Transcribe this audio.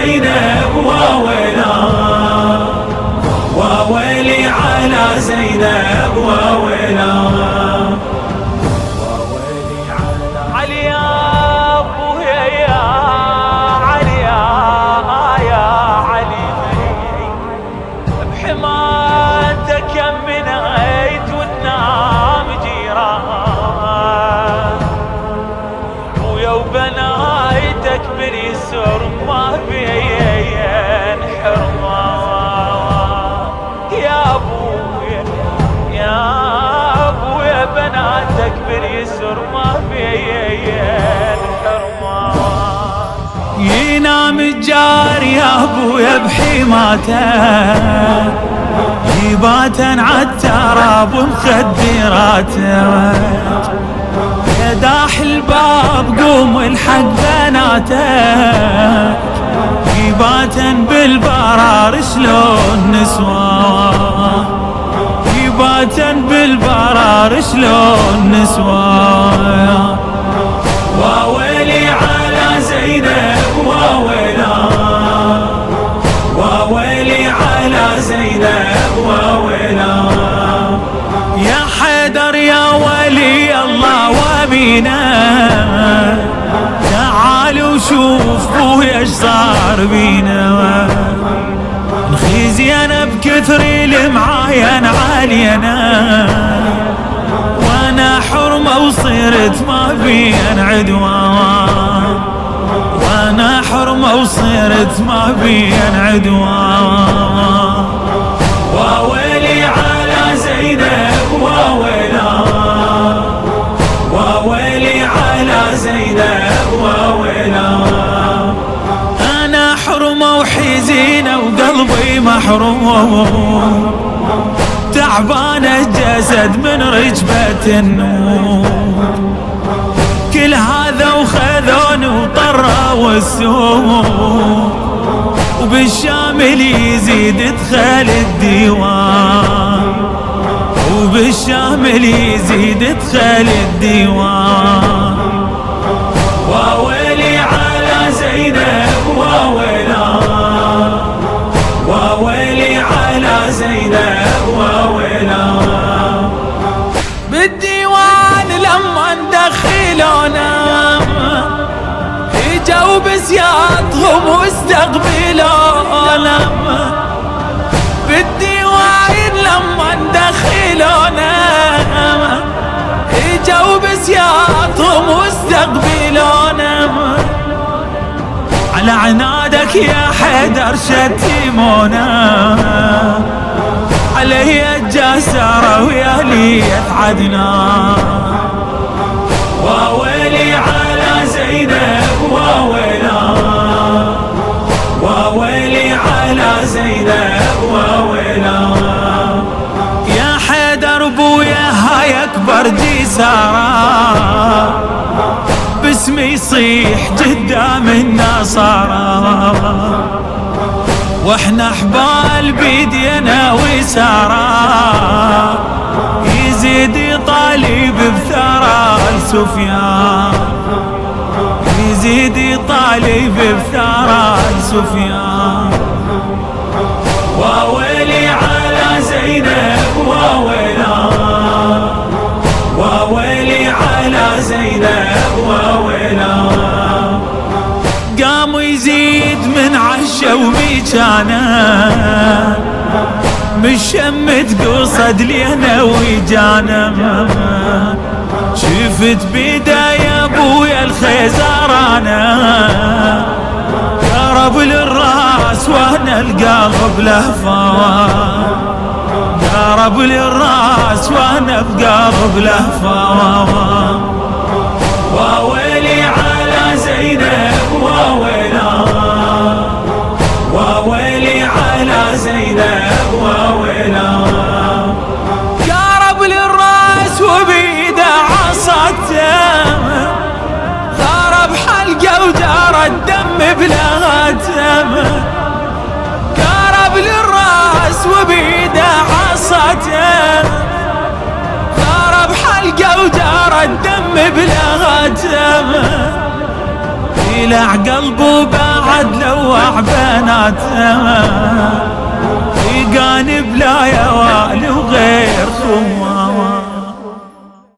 زينب وويلا، وويلي على زينب وويلا، وويلي على علي يا ابويا يا علي يا علي، بحمايتك كم منيت وتنام جيران، ويا وبنايتك باليسر ما بين حرمان، يا ابويا يا ابويا بناتك باليسر ما بين حرمان. ينام الجار يا ابويا بحماته، يباتن عالتراب ومخدراته، يا داح الباب قوم الحق بناته، يباتن بالبرار شلون نسوان، يباتن بالبرار شلون نسوان، وويلي على زينب وويلا، وويلي على زينب وويلا، يا حيدر يا ولي الله وامينه، تعال وشوف بويا ايش صار بينا، نخيزي انا بكثر المعاين علينا، وانا حرمه وصرت ما بين عدوان، وانا حرمه وصرت ما بين عدوان، وويلي على زينب وويلا، وويلي على زينب وويلا، انا حرمه وحزينه وقلبي محروم، تعبانه الجسد من رجبه النور، كل هذا وخذوني وطروا السوق، وبالشامل يزيد دخل الديوان، وبالشامل يزيد دخل الديوان، وويلي على زينب وويلا، وويلي على زينب وويلا، بالديوان لما ندخلونا اجوا بسياطهم واستقبلونا، بالديوان لما ندخلونا اجوا بسياطهم واستقبلونا، على عنادك يا حيدر شتمونا، علي الجسارة ويا ليث عدنان، وويلي على زينب وويلا، وويلي على زينب وويلا، يا حيدر بويا هاي اكبر جسارة، باسمي يصيح قدام النصارى، واحنا حبال بيدينا وسارة، يزيد يطالب بثرى سفيان، يزيد يطالب بثرى سفيان، وويلي على زينب وويلا، وويلي على زينب وويلا، قاموا يزيد من عشا وميجانا، مشمت قصد لينا ويجانا، شفت بداية ابويا الخيزرانة، قرب للراس وانا القلب لهفان، قرب للراس وانا بقلب لهفان، وويلي على زينب وويلا، وويلي على زينب وويلا، قرب للراس وبيده عصته، ضرب حلقه ودار الدم بلغته، قرب للراس وبيده عصته، ضرب حلقه ودار الدم بلغته، يلع قلبه بعد لوح بناته في جانب لا يوالي